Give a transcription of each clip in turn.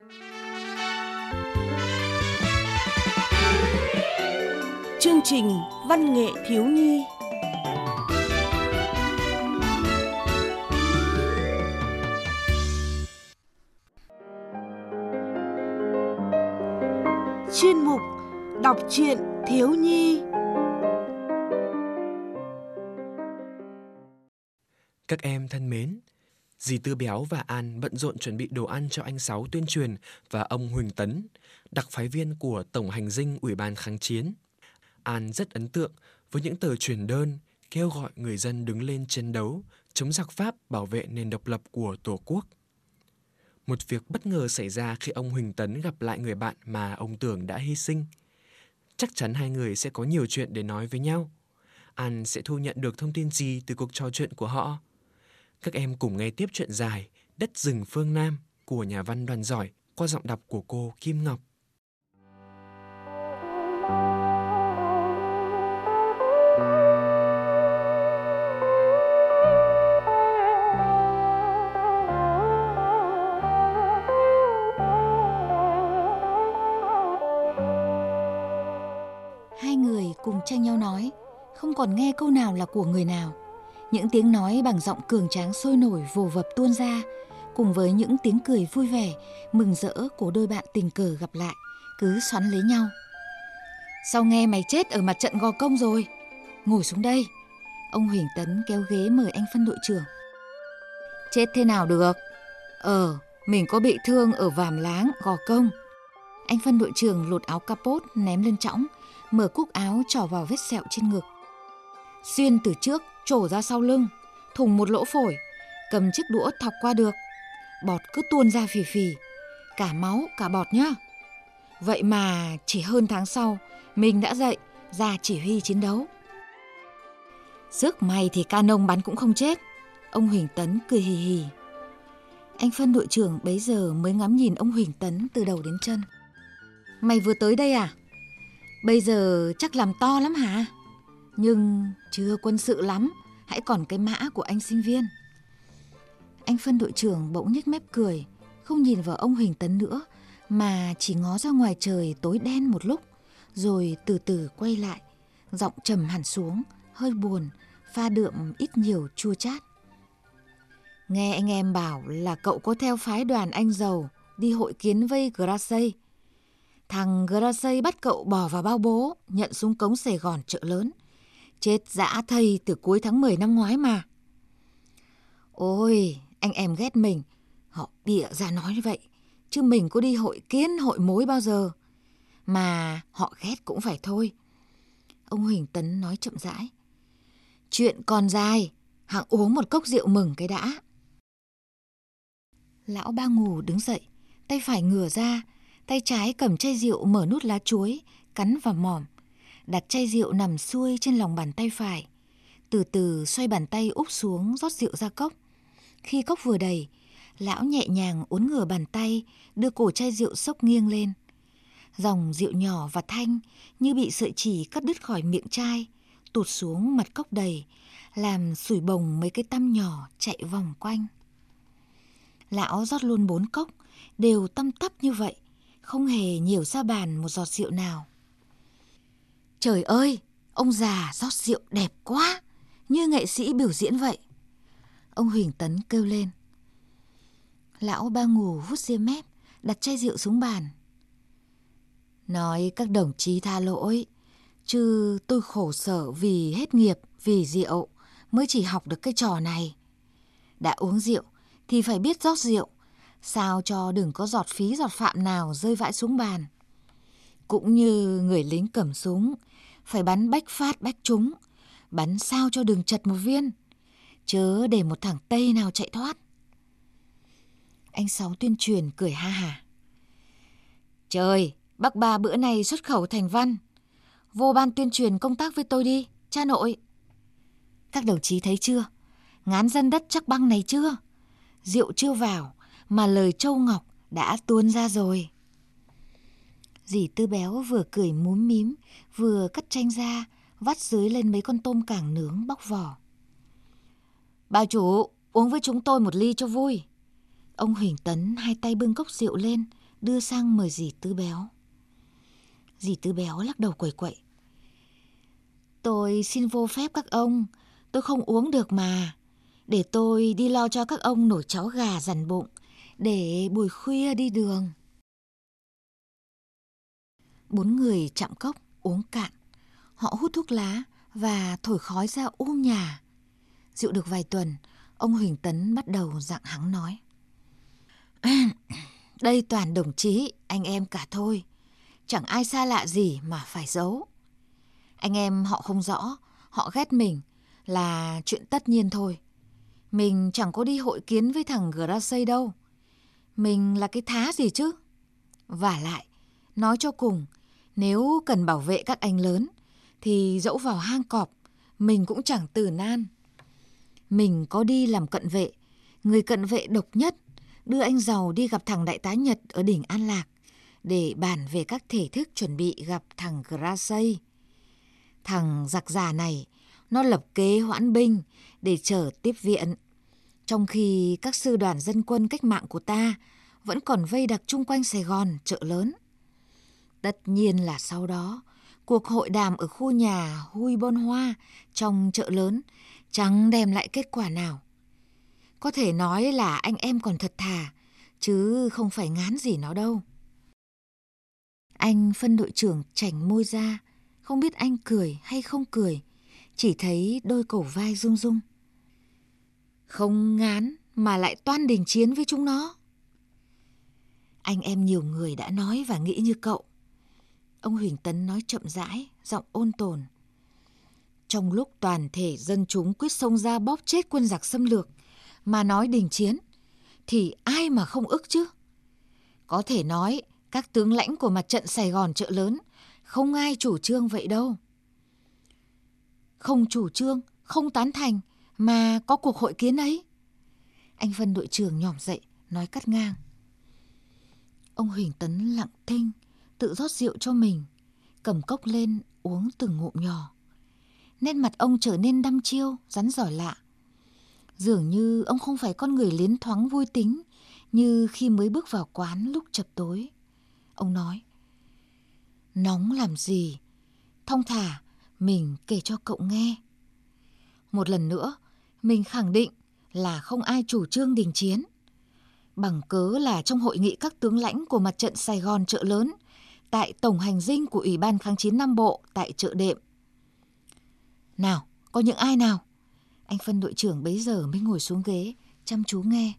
Chương trình Văn nghệ thiếu nhi. Chuyên mục đọc truyện thiếu nhi. Các em thân mến, dì Tư Béo và An bận rộn chuẩn bị đồ ăn cho anh Sáu tuyên truyền và ông Huỳnh Tấn, đặc phái viên của Tổng hành dinh Ủy ban kháng chiến. An rất ấn tượng với những tờ truyền đơn kêu gọi người dân đứng lên chiến đấu, chống giặc Pháp, bảo vệ nền độc lập của Tổ quốc. Một việc bất ngờ xảy ra khi ông Huỳnh Tấn gặp lại người bạn mà ông tưởng đã hy sinh. Chắc chắn hai người sẽ có nhiều chuyện để nói với nhau. An sẽ thu nhận được thông tin gì từ cuộc trò chuyện của họ? Các em cùng nghe tiếp chuyện dài Đất rừng phương Nam của nhà văn Đoàn Giỏi qua giọng đọc của cô Kim Ngọc. Hai người cùng tranh nhau nói, không còn nghe câu nào là của người nào. Những tiếng nói bằng giọng cường tráng sôi nổi vồ vập tuôn ra, cùng với những tiếng cười vui vẻ, mừng rỡ của đôi bạn tình cờ gặp lại, cứ xoắn lấy nhau. Sao nghe mày chết ở mặt trận Gò Công rồi? Ngồi xuống đây. Ông Huỳnh Tấn kéo ghế mời anh phân đội trưởng. Chết thế nào được? Mình có bị thương ở Vàm Láng, Gò Công. Anh phân đội trưởng lột áo capot ném lên chõng, mở cúc áo trỏ vào vết sẹo trên ngực. Xuyên từ trước, trổ ra sau lưng, thủng một lỗ phổi, cầm chiếc đũa thọc qua được. Bọt cứ tuôn ra phì phì, cả máu cả bọt nhá. Vậy mà chỉ hơn tháng sau, mình đã dậy ra chỉ huy chiến đấu. Rước mày thì canon bắn cũng không chết. Ông Huỳnh Tấn cười hì hì. Anh phân đội trưởng bấy giờ mới ngắm nhìn ông Huỳnh Tấn từ đầu đến chân. Mày vừa tới đây à? Bây giờ chắc làm to lắm hả? Nhưng chưa quân sự lắm, hãy còn cái mã của anh sinh viên. Anh phân đội trưởng bỗng nhếch mép cười, không nhìn vào ông Huỳnh Tấn nữa, mà chỉ ngó ra ngoài trời tối đen một lúc, rồi từ từ quay lại, giọng trầm hẳn xuống, hơi buồn, pha đượm ít nhiều chua chát. Nghe anh em bảo là cậu có theo phái đoàn anh Dầu đi hội kiến với Gracie. Thằng Gracie bắt cậu bỏ vào bao bố, nhận xuống cống Sài Gòn chợ lớn. Chết dã thây từ cuối tháng 10 năm ngoái mà. Ôi, anh em ghét mình. Họ bịa ra nói như vậy, chứ mình có đi hội kiến hội mối bao giờ. Mà họ ghét cũng phải thôi. Ông Huỳnh Tấn nói chậm rãi. Chuyện còn dài, hẵng uống một cốc rượu mừng cái đã. Lão Ba Ngù đứng dậy, tay phải ngửa ra, tay trái cầm chai rượu mở nút lá chuối, cắn vào mỏm, đặt chai rượu nằm xuôi trên lòng bàn tay phải, từ từ xoay bàn tay úp xuống rót rượu ra cốc. Khi cốc vừa đầy, lão nhẹ nhàng uốn ngửa bàn tay, đưa cổ chai rượu xốc nghiêng lên. Dòng rượu nhỏ và thanh như bị sợi chỉ cắt đứt khỏi miệng chai, tụt xuống mặt cốc đầy, làm sủi bồng mấy cái tăm nhỏ chạy vòng quanh. Lão rót luôn 4 cốc, đều tăm tắp như vậy, không hề nhiều ra bàn một giọt rượu nào. Trời ơi, ông già rót rượu đẹp quá, như nghệ sĩ biểu diễn vậy. Ông Huỳnh Tấn kêu lên. Lão Ba Ngù vút ria mép, đặt chai rượu xuống bàn. Nói các đồng chí tha lỗi, chứ tôi khổ sở vì hết nghiệp, vì rượu, mới chỉ học được cái trò này. Đã uống rượu thì phải biết rót rượu, sao cho đừng có giọt phí giọt phạm nào rơi vãi xuống bàn. Cũng như người lính cầm súng, phải bắn bách phát bách trúng, bắn sao cho đừng chật một viên, chớ để một thằng Tây nào chạy thoát. Anh Sáu tuyên truyền cười ha hả. Trời, bác Ba bữa nay xuất khẩu thành văn, vô ban tuyên truyền công tác với tôi đi, cha nội. Các đồng chí thấy chưa, ngán dân đất chắc băng này chưa? Rượu chưa vào mà lời Châu Ngọc đã tuôn ra rồi. Dì Tư Béo vừa cười múm mím, vừa cắt chanh ra, vắt dưới lên mấy con tôm cảng nướng bóc vỏ. Bà chủ, uống với chúng tôi một ly cho vui. Ông Huỳnh Tấn hai tay bưng cốc rượu lên, đưa sang mời dì Tư Béo. Dì Tư Béo lắc đầu quẩy quậy. Tôi xin vô phép các ông, tôi không uống được mà. Để tôi đi lo cho các ông nồi cháo gà dằn bụng, để buổi khuya đi đường. 4 người chạm cốc uống cạn. Họ hút thuốc lá và thổi khói ra nhà. Rượu được vài tuần, ông Huỳnh Tấn bắt đầu dặng hắng nói. Đây toàn đồng chí, anh em cả thôi. Chẳng ai xa lạ gì mà phải giấu. Anh em họ không rõ, họ ghét mình là chuyện tất nhiên thôi. Mình chẳng có đi hội kiến với thằng Gracie đâu. Mình là cái thá gì chứ? Vả lại, nói cho cùng, nếu cần bảo vệ các anh lớn, thì dẫu vào hang cọp, mình cũng chẳng từ nan. Mình có đi làm cận vệ, người cận vệ độc nhất, đưa anh Giàu đi gặp thằng đại tá Nhật ở đỉnh An Lạc, để bàn về các thể thức chuẩn bị gặp thằng Gracie. Thằng giặc già này, nó lập kế hoãn binh để chờ tiếp viện, trong khi các sư đoàn dân quân cách mạng của ta vẫn còn vây đặc chung quanh Sài Gòn, chợ lớn. Tất nhiên là sau đó, cuộc hội đàm ở khu nhà Huy Bon Hoa trong chợ lớn chẳng đem lại kết quả nào. Có thể nói là anh em còn thật thà, chứ không phải ngán gì nó đâu. Anh phân đội trưởng chảnh môi ra, không biết anh cười hay không cười, chỉ thấy đôi cổ vai rung rung. Không ngán mà lại toan đình chiến với chúng nó. Anh em nhiều người đã nói và nghĩ như cậu. Ông Huỳnh Tấn nói chậm rãi, giọng ôn tồn. Trong lúc toàn thể dân chúng quyết xông ra bóp chết quân giặc xâm lược mà nói đình chiến, thì ai mà không ức chứ? Có thể nói các tướng lãnh của mặt trận Sài Gòn chợ lớn không ai chủ trương vậy đâu. Không chủ trương, không tán thành mà có cuộc hội kiến ấy. Anh phân đội trưởng nhỏm dậy, nói cắt ngang. Ông Huỳnh Tấn lặng thinh, tự rót rượu cho mình, cầm cốc lên uống từng ngụm nhỏ. Nét mặt ông trở nên đăm chiêu, rắn giỏi lạ. Dường như ông không phải con người liến thoáng vui tính như khi mới bước vào quán lúc chập tối. Ông nói, nóng làm gì, thong thả mình kể cho cậu nghe. Một lần nữa, mình khẳng định là không ai chủ trương đình chiến. Bằng cớ là trong hội nghị các tướng lãnh của mặt trận Sài Gòn chợ lớn, tại tổng hành dinh của Ủy ban kháng chiến Nam Bộ tại chợ đệm. Nào, có những ai nào? Anh phân đội trưởng bấy giờ mới ngồi xuống ghế, chăm chú nghe.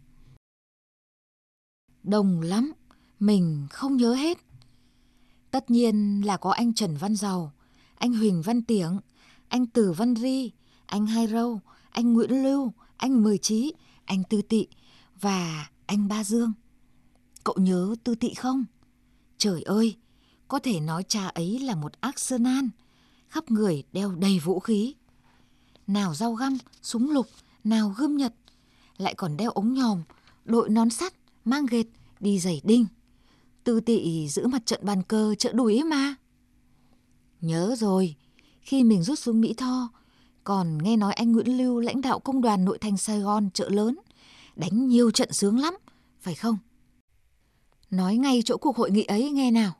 Đông lắm, mình không nhớ hết. Tất nhiên là có anh Trần Văn Giàu, anh Huỳnh Văn Tiểng, anh Từ Văn Ri, anh Hai Râu, anh Nguyễn Lưu, anh Mười Chí, anh Tư Tị và anh Ba Dương. Cậu nhớ Tư Tị không? Trời ơi, có thể nói cha ấy là một arsenal, khắp người đeo đầy vũ khí. Nào dao găm, súng lục, nào gươm Nhật, lại còn đeo ống nhòm, đội nón sắt, mang ghệt, đi giày đinh. Tư Tị giữ mặt trận bàn cờ chợ Đùi ấy mà. Nhớ rồi, khi mình rút xuống Mỹ Tho, còn nghe nói anh Nguyễn Lưu lãnh đạo công đoàn nội thành Sài Gòn chợ lớn, đánh nhiều trận sướng lắm, phải không? Nói ngay chỗ cuộc hội nghị ấy nghe nào.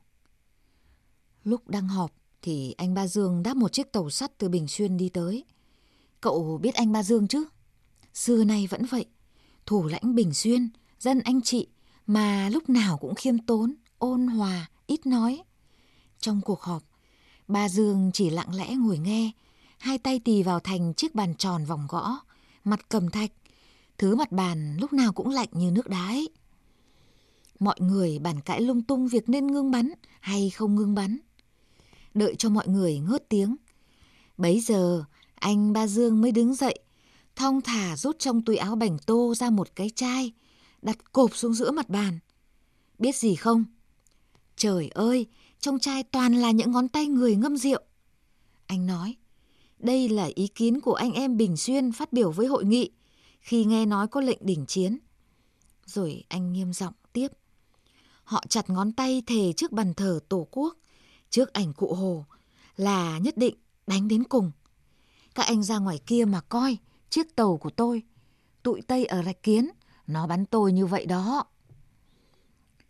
Lúc đang họp thì anh Ba Dương đáp một chiếc tàu sắt từ Bình Xuyên đi tới. Cậu biết anh Ba Dương chứ? Xưa nay vẫn vậy, thủ lãnh Bình Xuyên, dân anh chị, mà lúc nào cũng khiêm tốn, ôn hòa, ít nói. Trong cuộc họp, Ba Dương chỉ lặng lẽ ngồi nghe, hai tay tì vào thành chiếc bàn tròn vòng gõ, mặt cầm thạch, thứ mặt bàn lúc nào cũng lạnh như nước đá ấy. Mọi người bàn cãi lung tung việc nên ngưng bắn hay không ngưng bắn. Đợi cho mọi người ngớt tiếng, bấy giờ anh Ba Dương mới đứng dậy, thong thả rút trong túi áo bành tô ra một cái chai, đặt cộp xuống giữa mặt bàn. Biết gì không? Trời ơi, trong chai toàn là những ngón tay người ngâm rượu. Anh nói, đây là ý kiến của anh em Bình Xuyên phát biểu với hội nghị khi nghe nói có lệnh đình chiến. Rồi anh nghiêm giọng tiếp. Họ chặt ngón tay thề trước bàn thờ Tổ quốc, trước ảnh Cụ Hồ, là nhất định đánh đến cùng. Các anh ra ngoài kia mà coi chiếc tàu của tôi, tụi Tây ở Rạch Kiến, nó bắn tôi như vậy đó.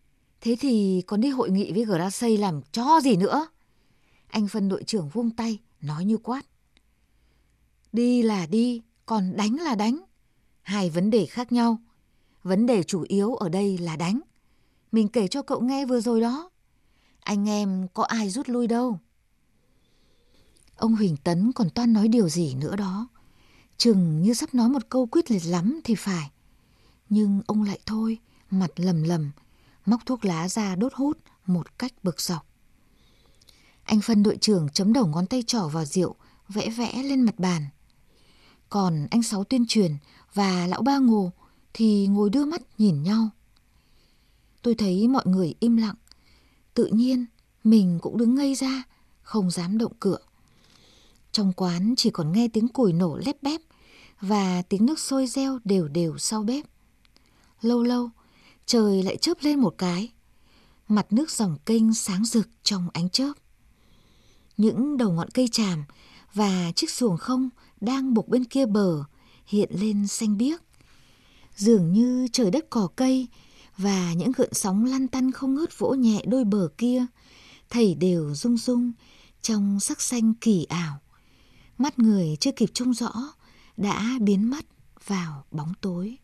Thế thì còn đi hội nghị với Gracie làm cho gì nữa? Anh phân đội trưởng vung tay, nói như quát. Đi là đi, còn đánh là đánh. Hai vấn đề khác nhau. Vấn đề chủ yếu ở đây là đánh. Mình kể cho cậu nghe vừa rồi đó. Anh em có ai rút lui đâu. Ông Huỳnh Tấn còn toan nói điều gì nữa đó. Chừng như sắp nói một câu quyết liệt lắm thì phải. Nhưng ông lại thôi, mặt lầm lầm, móc thuốc lá ra đốt hút một cách bực dọc. Anh phân đội trưởng chấm đầu ngón tay trỏ vào rượu, vẽ vẽ lên mặt bàn. Còn anh Sáu tuyên truyền và lão Ba Ngô thì ngồi đưa mắt nhìn nhau. Tôi thấy mọi người im lặng. Tự nhiên mình cũng đứng ngây ra, không dám động cựa. Trong quán chỉ còn nghe tiếng củi nổ lép bép và tiếng nước sôi reo đều đều sau bếp. Lâu lâu trời lại chớp lên một cái. Mặt nước dòng kênh sáng rực trong ánh chớp. Những đầu ngọn cây tràm và chiếc xuồng không đang buộc bên kia bờ hiện lên xanh biếc. Dường như trời đất cỏ cây và những gợn sóng lăn tăn không ngớt vỗ nhẹ đôi bờ kia, thảy đều rung rung trong sắc xanh kỳ ảo. Mắt người chưa kịp trông rõ đã biến mất vào bóng tối.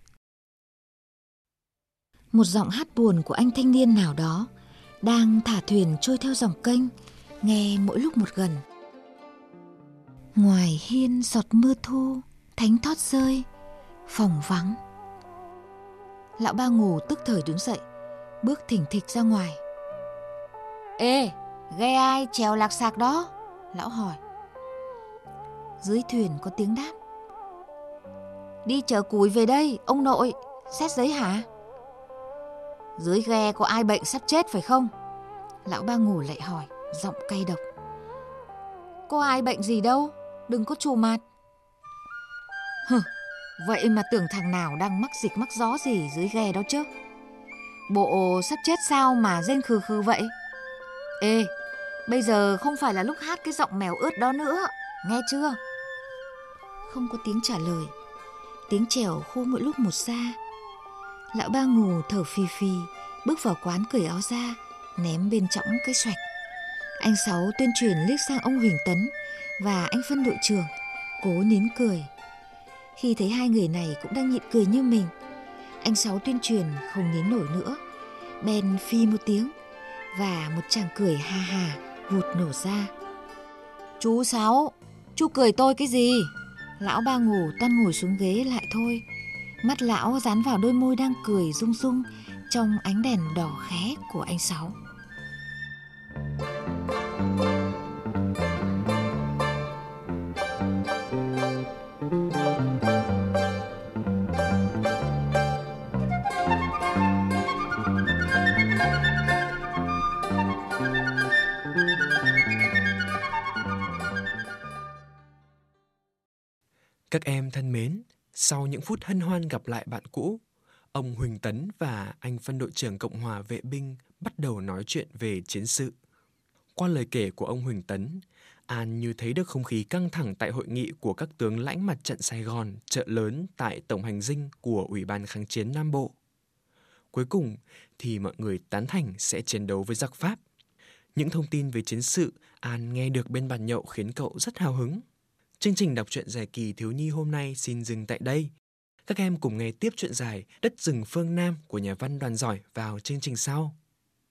Một giọng hát buồn của anh thanh niên nào đó đang thả thuyền trôi theo dòng kênh, nghe mỗi lúc một gần. Ngoài hiên giọt mưa thu thánh thót rơi, phòng vắng. Lão Ba Ngô tức thời đứng dậy, bước thình thịch ra ngoài. Ê, ghe ai chèo lạc sạc đó? Lão hỏi. Dưới thuyền có tiếng đáp. Đi chở củi về đây, ông nội. Xét giấy hả? Dưới ghe có ai bệnh sắp chết phải không? Lão Ba Ngô lại hỏi, giọng cay độc. Có ai bệnh gì đâu, đừng có trù mạt. Hừ, vậy mà tưởng thằng nào đang mắc dịch mắc gió gì dưới ghe đó chứ. Bộ sắp chết sao mà rên khừ khừ vậy? Ê, bây giờ không phải là lúc hát cái giọng mèo ướt đó nữa, nghe chưa? Không có tiếng trả lời. Tiếng chèo khu mỗi lúc một xa. Lão Ba Ngô thở phì phì, bước vào quán cởi áo ra, ném bên trõng cái xoạch. Anh Sáu tuyên truyền liếc sang ông Huỳnh Tấn và anh phân đội trưởng, cố nín cười. Khi thấy hai người này cũng đang nhịn cười như mình, anh Sáu tuyên truyền không nín nổi nữa, bèn phi một tiếng và một tràng cười ha ha vụt nổ ra. Chú Sáu, chú cười tôi cái gì? Lão Ba Ngô toan ngồi xuống ghế lại thôi. Mắt lão dán vào đôi môi đang cười rung rung trong ánh đèn đỏ khé của anh Sáu. Các em thân mến, sau những phút hân hoan gặp lại bạn cũ, ông Huỳnh Tấn và anh phân đội trưởng Cộng hòa vệ binh bắt đầu nói chuyện về chiến sự. Qua lời kể của ông Huỳnh Tấn, An như thấy được không khí căng thẳng tại hội nghị của các tướng lãnh mặt trận Sài Gòn, chợ lớn tại Tổng hành dinh của Ủy ban Kháng chiến Nam Bộ. Cuối cùng thì mọi người tán thành sẽ chiến đấu với giặc Pháp. Những thông tin về chiến sự An nghe được bên bàn nhậu khiến cậu rất hào hứng. Chương trình đọc truyện dài kỳ thiếu nhi hôm nay xin dừng tại đây. Các em cùng nghe tiếp truyện dài Đất rừng phương Nam của nhà văn Đoàn Giỏi vào chương trình sau.